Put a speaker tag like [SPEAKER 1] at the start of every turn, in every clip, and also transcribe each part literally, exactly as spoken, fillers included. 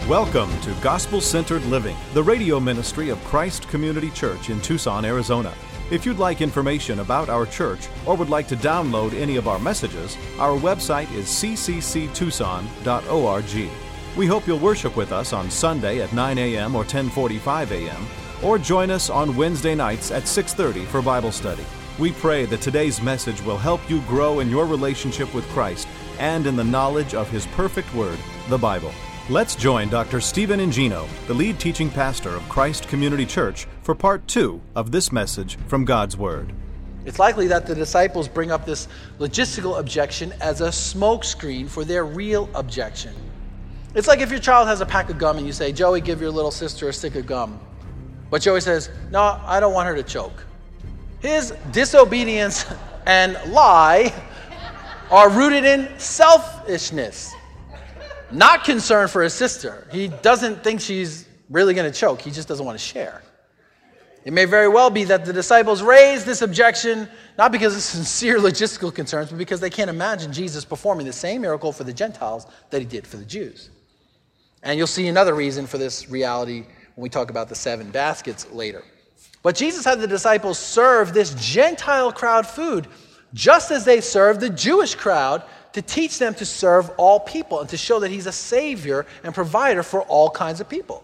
[SPEAKER 1] Welcome to Gospel-Centered Living, the radio ministry of Christ Community Church in Tucson, Arizona. If you'd like information about our church or would like to download any of our messages, our website is c c c tucson dot org. We hope you'll worship with us on Sunday at nine a.m. or ten forty-five a.m. or join us on Wednesday nights at six thirty for Bible study. We pray that today's message will help you grow in your relationship with Christ and in the knowledge of His perfect Word, the Bible. Let's join Doctor Stephen Ingino, the lead teaching pastor of Christ Community Church, for part two of this message from God's Word.
[SPEAKER 2] It's likely that the disciples bring up this logistical objection as a smokescreen for their real objection. It's like if your child has a pack of gum and you say, "Joey, give your little sister a stick of gum." But Joey says, "No, I don't want her to choke." His disobedience and lie are rooted in selfishness. Not concern for his sister. He doesn't think she's really going to choke. He just doesn't want to share. It may very well be that the disciples raise this objection not because of sincere logistical concerns, but because they can't imagine Jesus performing the same miracle for the Gentiles that he did for the Jews. And you'll see another reason for this reality when we talk about the seven baskets later. But Jesus had the disciples serve this Gentile crowd food just as they served the Jewish crowd, to teach them to serve all people and to show that he's a savior and provider for all kinds of people.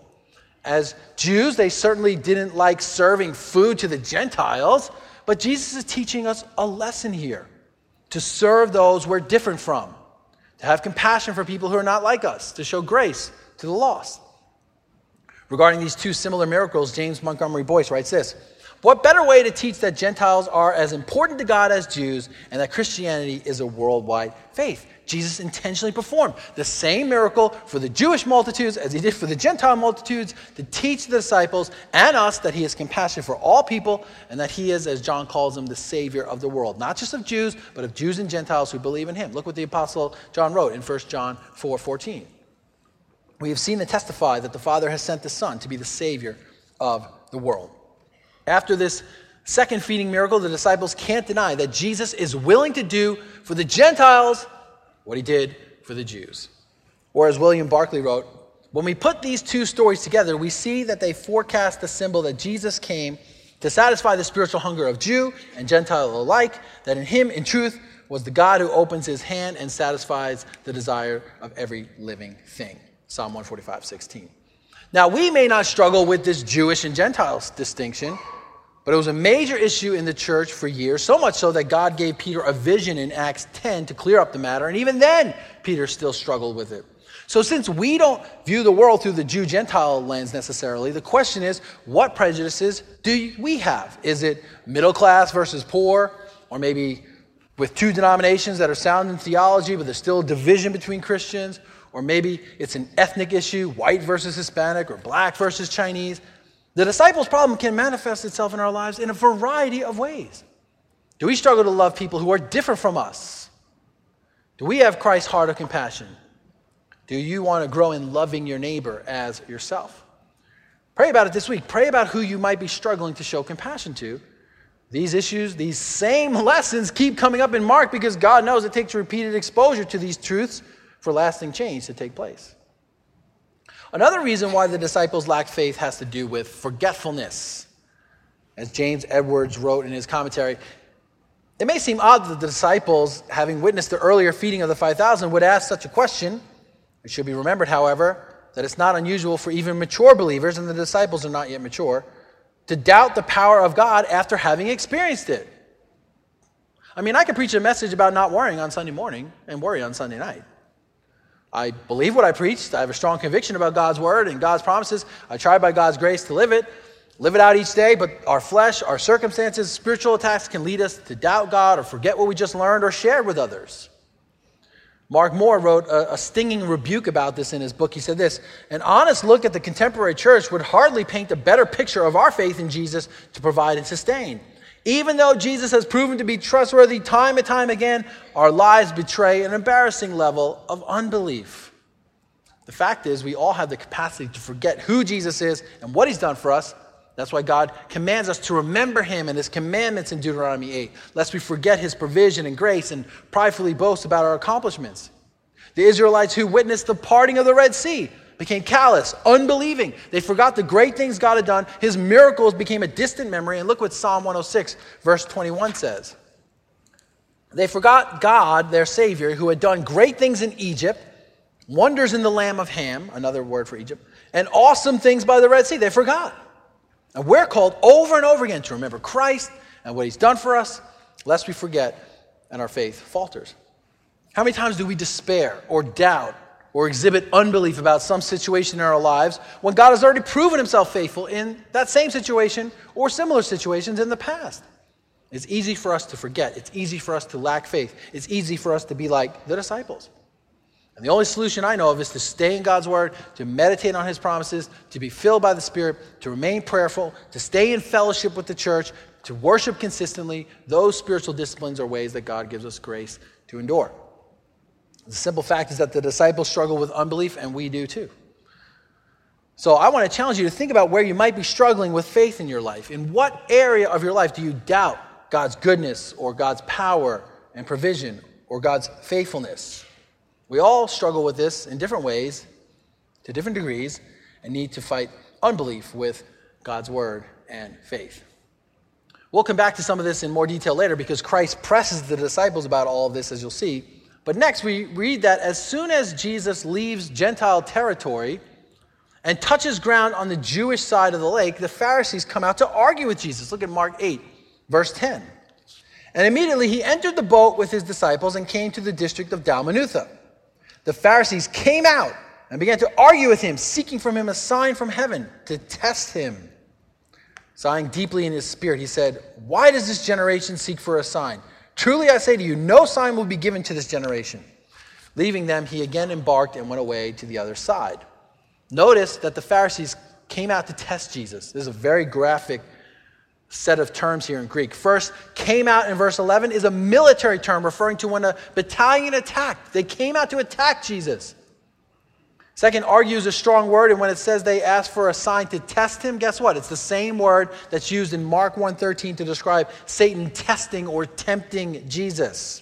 [SPEAKER 2] As Jews, they certainly didn't like serving food to the Gentiles, but Jesus is teaching us a lesson here, to serve those we're different from, to have compassion for people who are not like us, to show grace to the lost. Regarding these two similar miracles, James Montgomery Boyce writes this: "What better way to teach that Gentiles are as important to God as Jews and that Christianity is a worldwide faith?" Jesus intentionally performed the same miracle for the Jewish multitudes as he did for the Gentile multitudes to teach the disciples and us that he has compassion for all people and that he is, as John calls him, the Savior of the world. Not just of Jews, but of Jews and Gentiles who believe in him. Look what the Apostle John wrote in First John four fourteen. "We have seen and testify that the Father has sent the Son to be the Savior of the world." After this second feeding miracle, the disciples can't deny that Jesus is willing to do for the Gentiles what he did for the Jews. Or as William Barclay wrote, "When we put these two stories together, we see that they forecast the symbol that Jesus came to satisfy the spiritual hunger of Jew and Gentile alike, that in him, in truth, was the God who opens his hand and satisfies the desire of every living thing." Psalm one forty-five sixteen. Now, we may not struggle with this Jewish and Gentiles distinction, but it was a major issue in the church for years, so much so that God gave Peter a vision in Acts ten to clear up the matter, and even then, Peter still struggled with it. So since we don't view the world through the Jew-Gentile lens necessarily, the question is, what prejudices do we have? Is it middle class versus poor, or maybe with two denominations that are sound in theology, but there's still a division between Christians? Or maybe it's an ethnic issue, white versus Hispanic, or black versus Chinese. The disciples' problem can manifest itself in our lives in a variety of ways. Do we struggle to love people who are different from us? Do we have Christ's heart of compassion? Do you want to grow in loving your neighbor as yourself? Pray about it this week. Pray about who you might be struggling to show compassion to. These issues, these same lessons keep coming up in Mark because God knows it takes repeated exposure to these truths for lasting change to take place. Another reason why the disciples lacked faith has to do with forgetfulness. As James Edwards wrote in his commentary, it may seem odd that the disciples, having witnessed the earlier feeding of the five thousand, would ask such a question. It should be remembered, however, that it's not unusual for even mature believers, and the disciples are not yet mature, to doubt the power of God after having experienced it. I mean, I could preach a message about not worrying on Sunday morning and worry on Sunday night. I believe what I preached. I have a strong conviction about God's word and God's promises. I try by God's grace to live it, live it out each day, but our flesh, our circumstances, spiritual attacks can lead us to doubt God or forget what we just learned or shared with others. Mark Moore wrote a, a stinging rebuke about this in his book. He said this: "An honest look at the contemporary church would hardly paint a better picture of our faith in Jesus to provide and sustain. Even though Jesus has proven to be trustworthy time and time again, our lives betray an embarrassing level of unbelief." The fact is, we all have the capacity to forget who Jesus is and what he's done for us. That's why God commands us to remember him and his commandments in Deuteronomy eight, lest we forget his provision and grace and pridefully boast about our accomplishments. The Israelites who witnessed the parting of the Red Sea became callous, unbelieving. They forgot the great things God had done. His miracles became a distant memory. And look what Psalm one oh six, verse twenty-one says. They forgot God, their Savior, who had done great things in Egypt, wonders in the land of Ham, another word for Egypt, and awesome things by the Red Sea. They forgot. And we're called over and over again to remember Christ and what he's done for us, lest we forget and our faith falters. How many times do we despair or doubt or exhibit unbelief about some situation in our lives when God has already proven himself faithful in that same situation or similar situations in the past? It's easy for us to forget. It's easy for us to lack faith. It's easy for us to be like the disciples. And the only solution I know of is to stay in God's word, to meditate on his promises, to be filled by the Spirit, to remain prayerful, to stay in fellowship with the church, to worship consistently. Those spiritual disciplines are ways that God gives us grace to endure. The simple fact is that the disciples struggle with unbelief, and we do too. So I want to challenge you to think about where you might be struggling with faith in your life. In what area of your life do you doubt God's goodness or God's power and provision or God's faithfulness? We all struggle with this in different ways, to different degrees, and need to fight unbelief with God's word and faith. We'll come back to some of this in more detail later because Christ presses the disciples about all of this, as you'll see. But next we read that as soon as Jesus leaves Gentile territory and touches ground on the Jewish side of the lake, the Pharisees come out to argue with Jesus. Look at Mark eight, verse ten. And immediately he entered the boat with his disciples and came to the district of Dalmanutha. The Pharisees came out and began to argue with him, seeking from him a sign from heaven to test him. Sighing deeply in his spirit, he said, "Why does this generation seek for a sign? Truly I say to you, no sign will be given to this generation." Leaving them, he again embarked and went away to the other side. Notice that the Pharisees came out to test Jesus. This is a very graphic set of terms here in Greek. First, came out in verse eleven is a military term referring to when a battalion attacked. They came out to attack Jesus. Second, argue is a strong word, and when it says they asked for a sign to test him, guess what? It's the same word that's used in Mark one thirteen to describe Satan testing or tempting Jesus.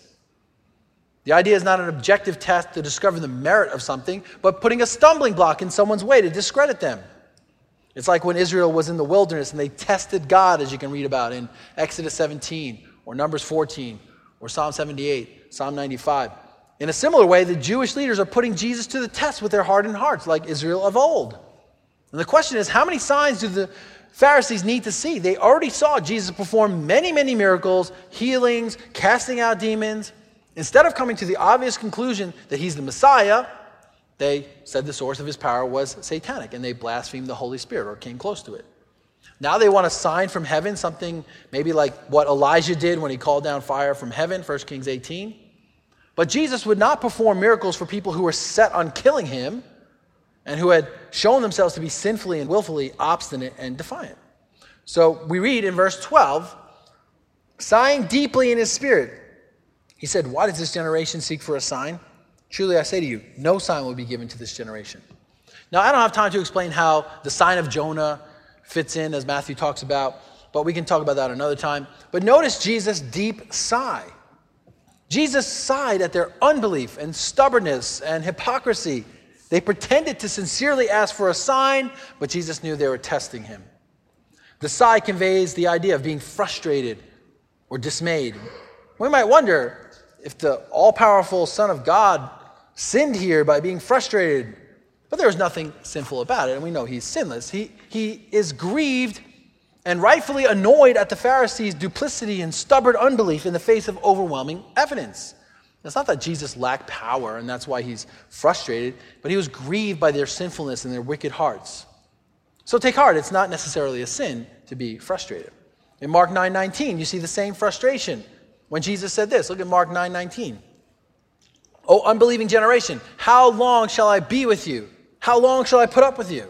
[SPEAKER 2] The idea is not an objective test to discover the merit of something, but putting a stumbling block in someone's way to discredit them. It's like when Israel was in the wilderness and they tested God, as you can read about in Exodus seventeen or Numbers fourteen or Psalm seventy-eight, Psalm ninety-five. In a similar way, the Jewish leaders are putting Jesus to the test with their hardened hearts, like Israel of old. And the question is, how many signs do the Pharisees need to see? They already saw Jesus perform many, many miracles, healings, casting out demons. Instead of coming to the obvious conclusion that he's the Messiah, they said the source of his power was satanic, and they blasphemed the Holy Spirit or came close to it. Now they want a sign from heaven, something maybe like what Elijah did when he called down fire from heaven, First Kings eighteen. But Jesus would not perform miracles for people who were set on killing him and who had shown themselves to be sinfully and willfully obstinate and defiant. So we read in verse twelve, sighing deeply in his spirit, he said, "Why does this generation seek for a sign? Truly I say to you, no sign will be given to this generation." Now, I don't have time to explain how the sign of Jonah fits in, as Matthew talks about, but we can talk about that another time. But notice Jesus' deep sigh. Jesus sighed at their unbelief and stubbornness and hypocrisy. They pretended to sincerely ask for a sign, but Jesus knew they were testing him. The sigh conveys the idea of being frustrated or dismayed. We might wonder if the all-powerful Son of God sinned here by being frustrated, but there was nothing sinful about it, and we know he's sinless. He, he is grieved and rightfully annoyed at the Pharisees' duplicity and stubborn unbelief in the face of overwhelming evidence. It's not that Jesus lacked power, and that's why he's frustrated, but he was grieved by their sinfulness and their wicked hearts. So take heart, it's not necessarily a sin to be frustrated. In Mark nine nineteen, you see the same frustration when Jesus said this. Look at Mark nine nineteen. "O unbelieving generation, how long shall I be with you? How long shall I put up with you?"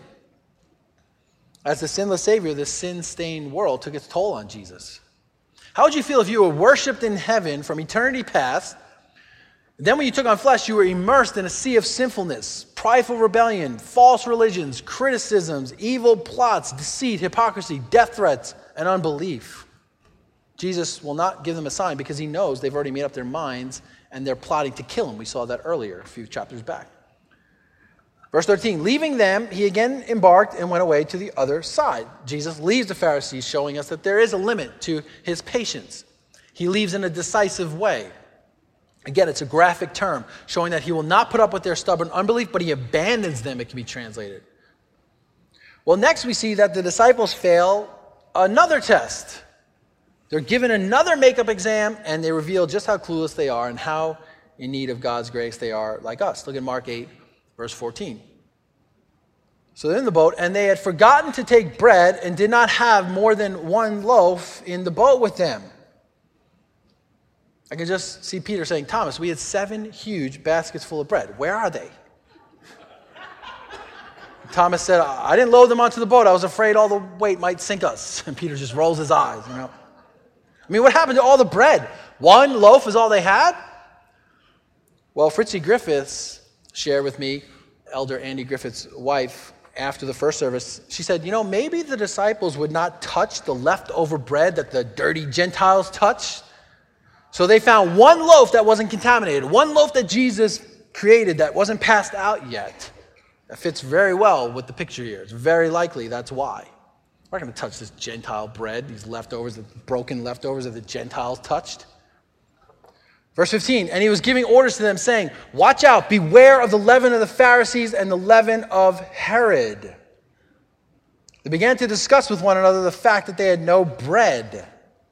[SPEAKER 2] As the sinless Savior, this sin-stained world took its toll on Jesus. How would you feel if you were worshipped in heaven from eternity past, then when you took on flesh, you were immersed in a sea of sinfulness, prideful rebellion, false religions, criticisms, evil plots, deceit, hypocrisy, death threats, and unbelief? Jesus will not give them a sign because he knows they've already made up their minds and they're plotting to kill him. We saw that earlier, a few chapters back. Verse thirteen, leaving them, he again embarked and went away to the other side. Jesus leaves the Pharisees, showing us that there is a limit to his patience. He leaves in a decisive way. Again, it's a graphic term, showing that he will not put up with their stubborn unbelief, but he abandons them, it can be translated. Well, next we see that the disciples fail another test. They're given another makeup exam, and they reveal just how clueless they are and how in need of God's grace they are like us. Look at Mark eight, verse fourteen. So they're in the boat, and they had forgotten to take bread and did not have more than one loaf in the boat with them. I can just see Peter saying, Thomas, we had seven huge baskets full of bread. Where are they? Thomas said, I didn't load them onto the boat. I was afraid all the weight might sink us. And Peter just rolls his eyes, you know. I mean, what happened to all the bread? One loaf is all they had? Well, Fritzie Griffiths shared with me, Elder Andy Griffiths' wife, after the first service, she said, you know, maybe the disciples would not touch the leftover bread that the dirty Gentiles touched. So they found one loaf that wasn't contaminated, one loaf that Jesus created that wasn't passed out yet. That fits very well with the picture here. It's very likely that's why. We're not going to touch this Gentile bread, these leftovers, the broken leftovers that the Gentiles touched. Verse fifteen, and he was giving orders to them, saying, watch out, beware of the leaven of the Pharisees and the leaven of Herod. They began to discuss with one another the fact that they had no bread.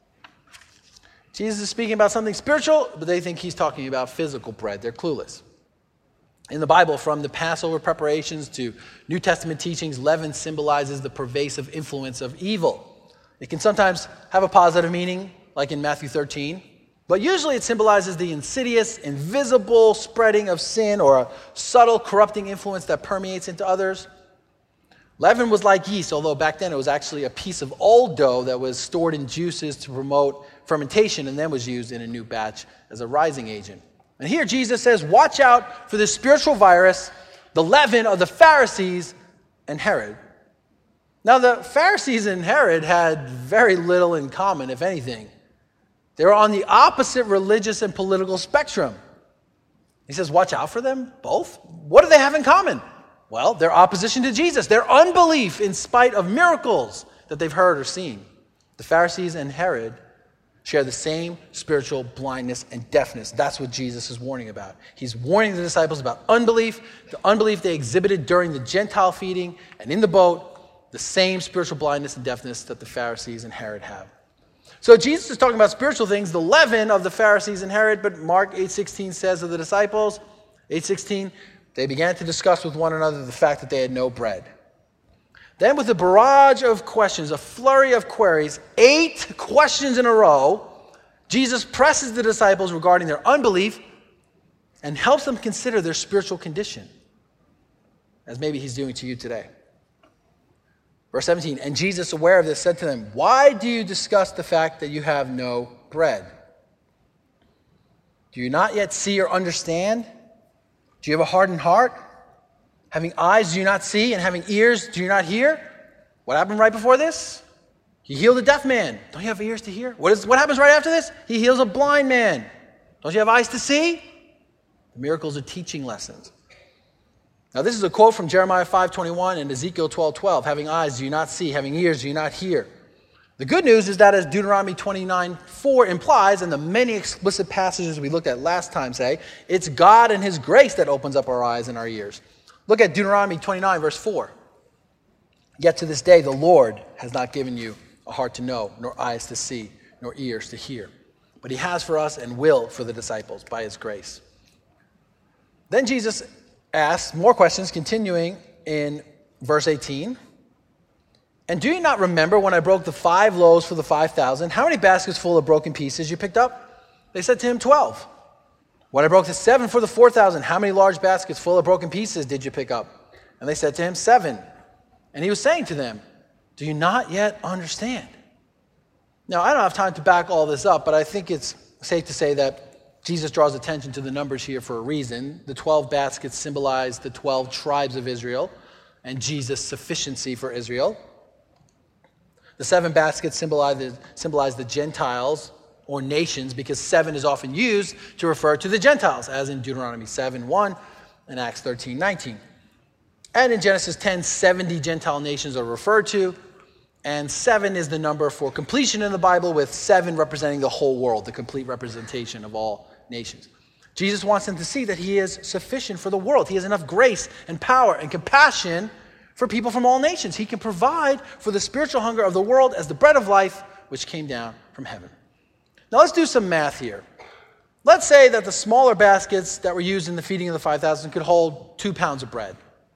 [SPEAKER 2] Jesus is speaking about something spiritual, but they think he's talking about physical bread. They're clueless. In the Bible, from the Passover preparations to New Testament teachings, leaven symbolizes the pervasive influence of evil. It can sometimes have a positive meaning, like in Matthew thirteen, but usually it symbolizes the insidious, invisible spreading of sin or a subtle, corrupting influence that permeates into others. Leaven was like yeast, although back then it was actually a piece of old dough that was stored in juices to promote fermentation and then was used in a new batch as a rising agent. And here Jesus says, watch out for this spiritual virus, the leaven of the Pharisees and Herod. Now, the Pharisees and Herod had very little in common, if anything. They were on the opposite religious and political spectrum. He says, watch out for them, both? What do they have in common? Well, their opposition to Jesus, their unbelief in spite of miracles that they've heard or seen. The Pharisees and Herod share the same spiritual blindness and deafness. That's what Jesus is warning about. He's warning the disciples about unbelief, the unbelief they exhibited during the Gentile feeding, and in the boat, the same spiritual blindness and deafness that the Pharisees and Herod have. So Jesus is talking about spiritual things, the leaven of the Pharisees and Herod, but Mark eight sixteen says of the disciples, eight sixteen, they began to discuss with one another the fact that they had no bread. Then with a barrage of questions, a flurry of queries, eight questions in a row, Jesus presses the disciples regarding their unbelief and helps them consider their spiritual condition, as maybe he's doing to you today. Verse seventeen, and Jesus, aware of this, said to them, why do you discuss the fact that you have no bread? Do you not yet see or understand? Do you have a hardened heart? Having eyes, do you not see? And having ears, do you not hear? What happened right before this? He healed a deaf man. Don't you have ears to hear? What, is, what happens right after this? He heals a blind man. Don't you have eyes to see? The miracles are teaching lessons. Now this is a quote from Jeremiah five twenty-one and Ezekiel twelve twelve. Having eyes, do you not see? Having ears, do you not hear? The good news is that as Deuteronomy twenty-nine four implies, and the many explicit passages we looked at last time say, it's God and his grace that opens up our eyes and our ears. Look at Deuteronomy twenty-nine, verse four. Yet to this day, the Lord has not given you a heart to know, nor eyes to see, nor ears to hear. But he has for us and will for the disciples by his grace. Then Jesus asks more questions, continuing in verse eighteen. And do you not remember when I broke the five loaves for the five thousand? How many baskets full of broken pieces you picked up? They said to him, twelve. When I broke the seven for the four thousand, how many large baskets full of broken pieces did you pick up? And they said to him, seven. And he was saying to them, do you not yet understand? Now, I don't have time to back all this up, but I think it's safe to say that Jesus draws attention to the numbers here for a reason. The twelve baskets symbolize the twelve tribes of Israel and Jesus' sufficiency for Israel. The seven baskets symbolize the, symbolize the Gentiles or nations, because seven is often used to refer to the Gentiles, as in Deuteronomy seven one and Acts thirteen nineteen. And in Genesis ten, seventy Gentile nations are referred to. And seven is the number for completion in the Bible, with seven representing the whole world, the complete representation of all nations. Jesus wants them to see that he is sufficient for the world. He has enough grace and power and compassion for people from all nations. He can provide for the spiritual hunger of the world as the bread of life, which came down from heaven. Now let's do some math here. Let's say that the smaller baskets that were used in the feeding of the five thousand could hold two pounds of bread.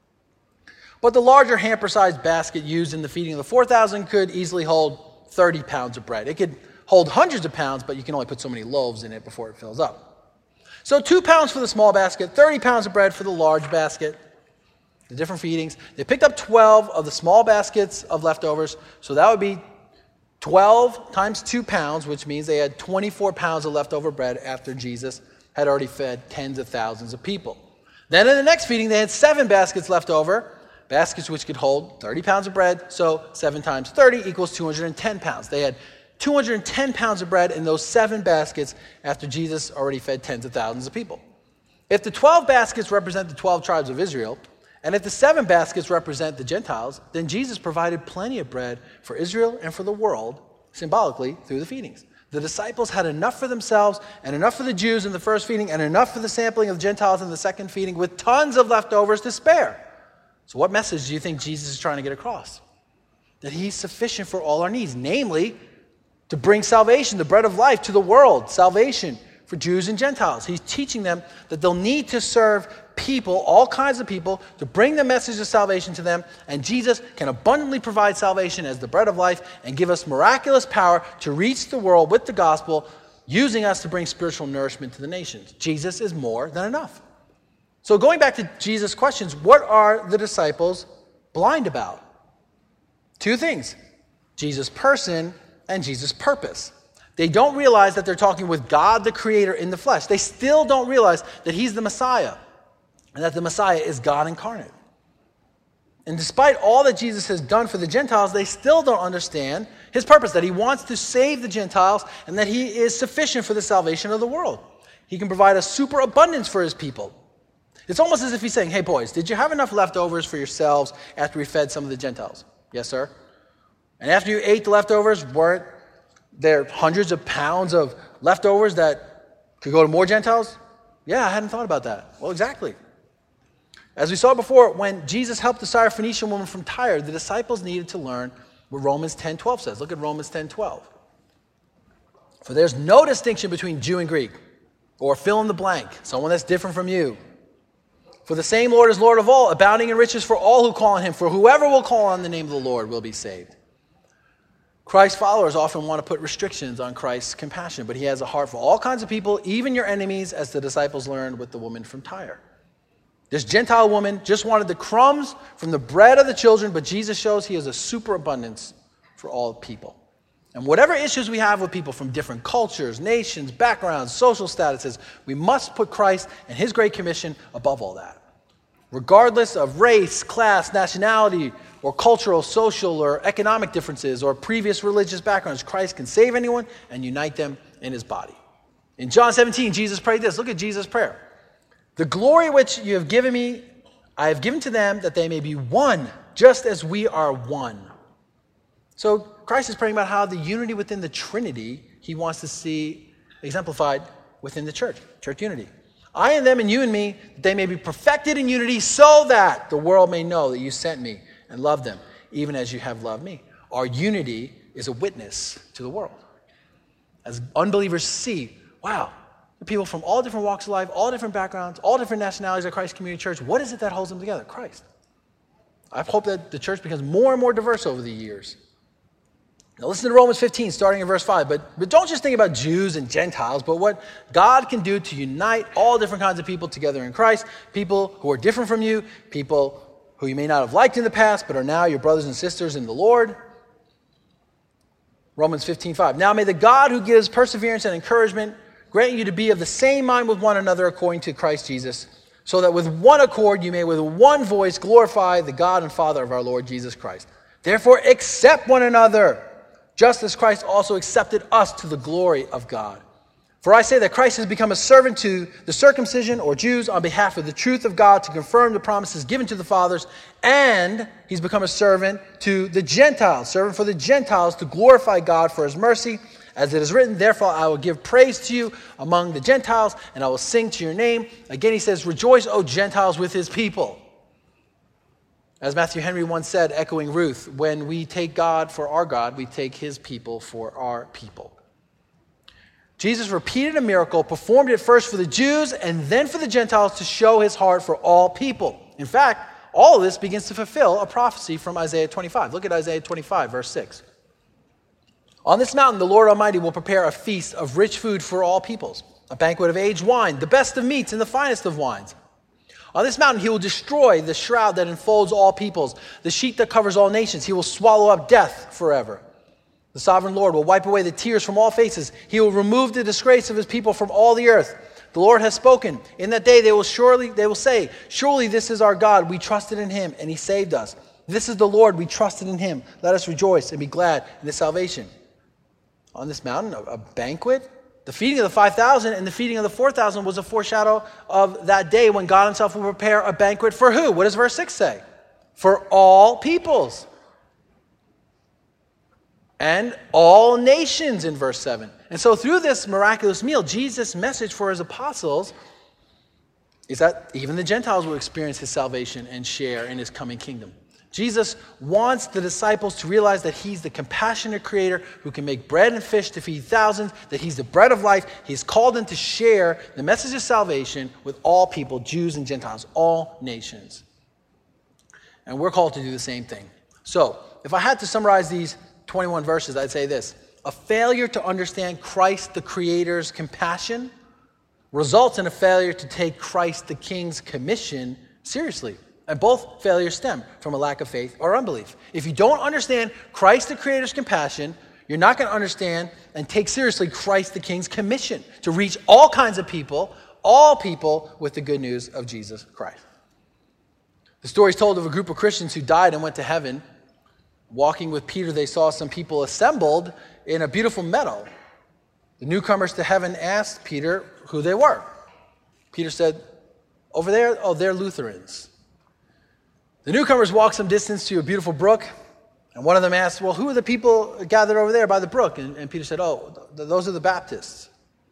[SPEAKER 2] But the larger hamper-sized basket used in the feeding of the four thousand could easily hold thirty pounds of bread. It could hold hundreds of pounds, but you can only put so many loaves in it before it fills up. So two pounds for the small basket, thirty pounds of bread for the large basket. The different feedings. They picked up twelve of the small baskets of leftovers, so that would be twelve times two pounds, which means they had twenty-four pounds of leftover bread after Jesus had already fed tens of thousands of people. Then in the next feeding, they had seven baskets left over, baskets which could hold thirty pounds of bread, so seven times thirty equals two hundred ten pounds. They had two hundred ten pounds of bread in those seven baskets after Jesus already fed tens of thousands of people. If the twelve baskets represent the twelve tribes of Israel, and if the seven baskets represent the Gentiles, then Jesus provided plenty of bread for Israel and for the world, symbolically, through the feedings. The disciples had enough for themselves and enough for the Jews in the first feeding and enough for the sampling of the Gentiles in the second feeding, with tons of leftovers to spare. So what message do you think Jesus is trying to get across? That he's sufficient for all our needs, namely, to bring salvation, the bread of life, to the world, salvation for Jews and Gentiles. He's teaching them that they'll need to serve people, all kinds of people, to bring the message of salvation to them, and Jesus can abundantly provide salvation as the bread of life and give us miraculous power to reach the world with the gospel, using us to bring spiritual nourishment to the nations. Jesus is more than enough. So going back to Jesus' questions, what are the disciples blind about? Two things: Jesus' person and Jesus' purpose. They don't realize that they're talking with God the Creator in the flesh. They still don't realize that he's the Messiah and that the Messiah is God incarnate. And despite all that Jesus has done for the Gentiles, they still don't understand his purpose, that he wants to save the Gentiles and that he is sufficient for the salvation of the world. He can provide a superabundance for his people. It's almost as if he's saying, hey boys, did you have enough leftovers for yourselves after we fed some of the Gentiles? Yes, sir. And after you ate the leftovers, weren't there hundreds of pounds of leftovers that could go to more Gentiles? Yeah, I hadn't thought about that. Well, exactly. As we saw before, when Jesus helped the Syrophoenician woman from Tyre, the disciples needed to learn what Romans ten twelve says. Look at Romans ten twelve. For there's no distinction between Jew and Greek, or fill in the blank, someone that's different from you. For the same Lord is Lord of all, abounding in riches for all who call on him. For whoever will call on the name of the Lord will be saved. Christ's followers often want to put restrictions on Christ's compassion, but he has a heart for all kinds of people, even your enemies, as the disciples learned with the woman from Tyre. This Gentile woman just wanted the crumbs from the bread of the children, but Jesus shows he has a superabundance for all people. And whatever issues we have with people from different cultures, nations, backgrounds, social statuses, we must put Christ and his great commission above all that. Regardless of race, class, nationality, or cultural, social, or economic differences, or previous religious backgrounds, Christ can save anyone and unite them in his body. In John seventeen, Jesus prayed this. Look at Jesus' prayer. The glory which you have given me, I have given to them, that they may be one, just as we are one. So Christ is praying about how the unity within the Trinity he wants to see exemplified within the church, church unity. I and them and you and me, that they may be perfected in unity, so that the world may know that you sent me and loved them, even as you have loved me. Our unity is a witness to the world. As unbelievers see, wow, the people from all different walks of life, all different backgrounds, all different nationalities at Christ Community Church, what is it that holds them together? Christ. I hope that the church becomes more and more diverse over the years. Now listen to Romans fifteen, starting in verse five. But, but don't just think about Jews and Gentiles, but what God can do to unite all different kinds of people together in Christ, people who are different from you, people who you may not have liked in the past, but are now your brothers and sisters in the Lord. Romans fifteen five. Now may the God who gives perseverance and encouragement grant you to be of the same mind with one another according to Christ Jesus, so that with one accord you may with one voice glorify the God and Father of our Lord Jesus Christ. Therefore accept one another, just as Christ also accepted us to the glory of God. For I say that Christ has become a servant to the circumcision or Jews on behalf of the truth of God to confirm the promises given to the fathers, and he's become a servant to the Gentiles, servant for the Gentiles to glorify God for his mercy. As it is written, therefore I will give praise to you among the Gentiles, and I will sing to your name. Again he says, rejoice, O Gentiles, with his people. As Matthew Henry once said, echoing Ruth, when we take God for our God, we take his people for our people. Jesus repeated a miracle, performed it first for the Jews and then for the Gentiles to show his heart for all people. In fact, all of this begins to fulfill a prophecy from Isaiah twenty-five. Look at Isaiah twenty-five, verse six. On this mountain, the Lord Almighty will prepare a feast of rich food for all peoples, a banquet of aged wine, the best of meats and the finest of wines. On this mountain, he will destroy the shroud that enfolds all peoples, the sheet that covers all nations. He will swallow up death forever. The sovereign Lord will wipe away the tears from all faces. He will remove the disgrace of his people from all the earth. The Lord has spoken. In that day they will surely they will say, surely this is our God. We trusted in him and he saved us. This is the Lord. We trusted in him. Let us rejoice and be glad in his salvation. On this mountain, a, a banquet. The feeding of the five thousand and the feeding of the four thousand was a foreshadow of that day when God himself will prepare a banquet for who? What does verse six say? For all peoples. And all nations in verse seven. And so through this miraculous meal, Jesus' message for his apostles is that even the Gentiles will experience his salvation and share in his coming kingdom. Jesus wants the disciples to realize that he's the compassionate creator who can make bread and fish to feed thousands, that he's the bread of life. He's called them to share the message of salvation with all people, Jews and Gentiles, all nations. And we're called to do the same thing. So, if I had to summarize these twenty-one verses, I'd say this. A failure to understand Christ the Creator's compassion results in a failure to take Christ the King's commission seriously. And both failures stem from a lack of faith or unbelief. If you don't understand Christ the Creator's compassion, you're not going to understand and take seriously Christ the King's commission to reach all kinds of people, all people, with the good news of Jesus Christ. The story is told of a group of Christians who died and went to heaven. Walking with Peter, they saw some people assembled in a beautiful meadow. The newcomers to heaven asked Peter who they were. Peter said, over there, oh, they're Lutherans. The newcomers walked some distance to a beautiful brook, and one of them asked, well, who are the people gathered over there by the brook? And, and Peter said, oh, th- those are the Baptists.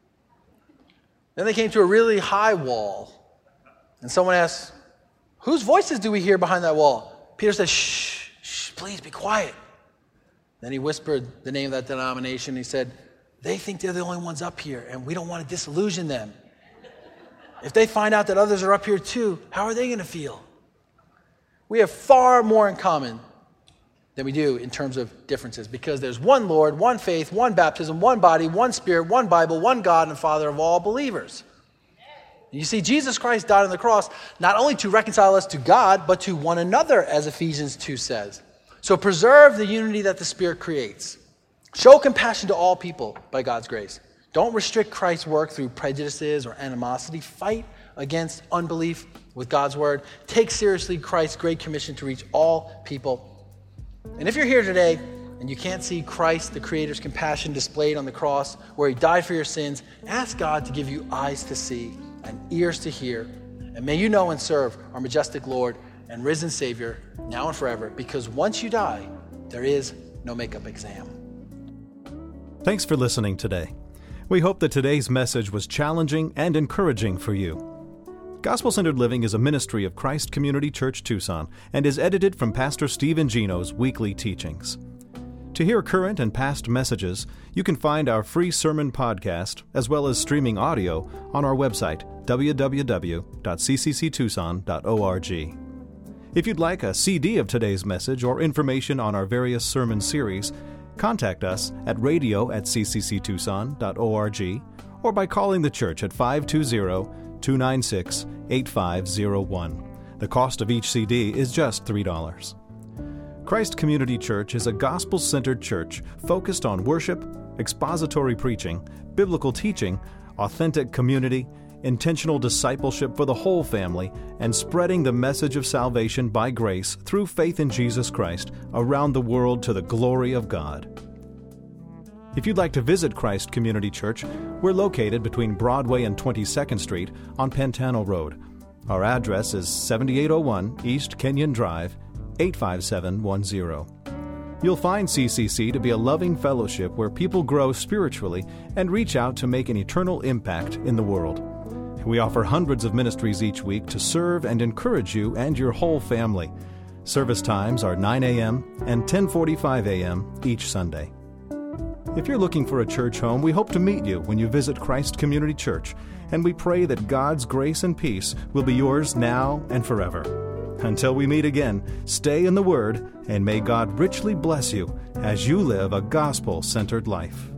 [SPEAKER 2] Then they came to a really high wall, and someone asked, whose voices do we hear behind that wall? Peter said, shh. Please be quiet. Then he whispered the name of that denomination. He said, they think they're the only ones up here, and we don't want to disillusion them. If they find out that others are up here too, how are they going to feel? We have far more in common than we do in terms of differences, because there's one Lord, one faith, one baptism, one body, one Spirit, one Bible, one God and Father of all believers. You see, Jesus Christ died on the cross not only to reconcile us to God, but to one another, as Ephesians two says. So preserve the unity that the Spirit creates. Show compassion to all people by God's grace. Don't restrict Christ's work through prejudices or animosity. Fight against unbelief with God's word. Take seriously Christ's great commission to reach all people. And if you're here today and you can't see Christ, the Creator's compassion displayed on the cross, where he died for your sins, ask God to give you eyes to see and ears to hear. And may you know and serve our majestic Lord and risen Savior now and forever, because once you die, there is no makeup exam.
[SPEAKER 1] Thanks for listening today. We hope that today's message was challenging and encouraging for you. Gospel-Centered Living is a ministry of Christ Community Church Tucson and is edited from Pastor Steve Gino's weekly teachings. To hear current and past messages, you can find our free sermon podcast as well as streaming audio on our website, w w w dot c c c tucson dot org. If you'd like a C D of today's message or information on our various sermon series, contact us at radio at c c c tucson dot org or by calling the church at five two zero, two nine six, eight five zero one. The cost of each C D is just three dollars. Christ Community Church is a gospel-centered church focused on worship, expository preaching, biblical teaching, authentic community, intentional discipleship for the whole family, and spreading the message of salvation by grace through faith in Jesus Christ around the world to the glory of God. If you'd like to visit Christ Community Church, we're located between Broadway and twenty-second Street on Pantano Road. Our address is seventy-eight oh one East Kenyon Drive, eight five seven one zero. You'll find C C C to be a loving fellowship where people grow spiritually and reach out to make an eternal impact in the world. We offer hundreds of ministries each week to serve and encourage you and your whole family. Service times are nine a.m. and ten forty-five a.m. each Sunday. If you're looking for a church home, we hope to meet you when you visit Christ Community Church, and we pray that God's grace and peace will be yours now and forever. Until we meet again, stay in the Word, and may God richly bless you as you live a gospel-centered life.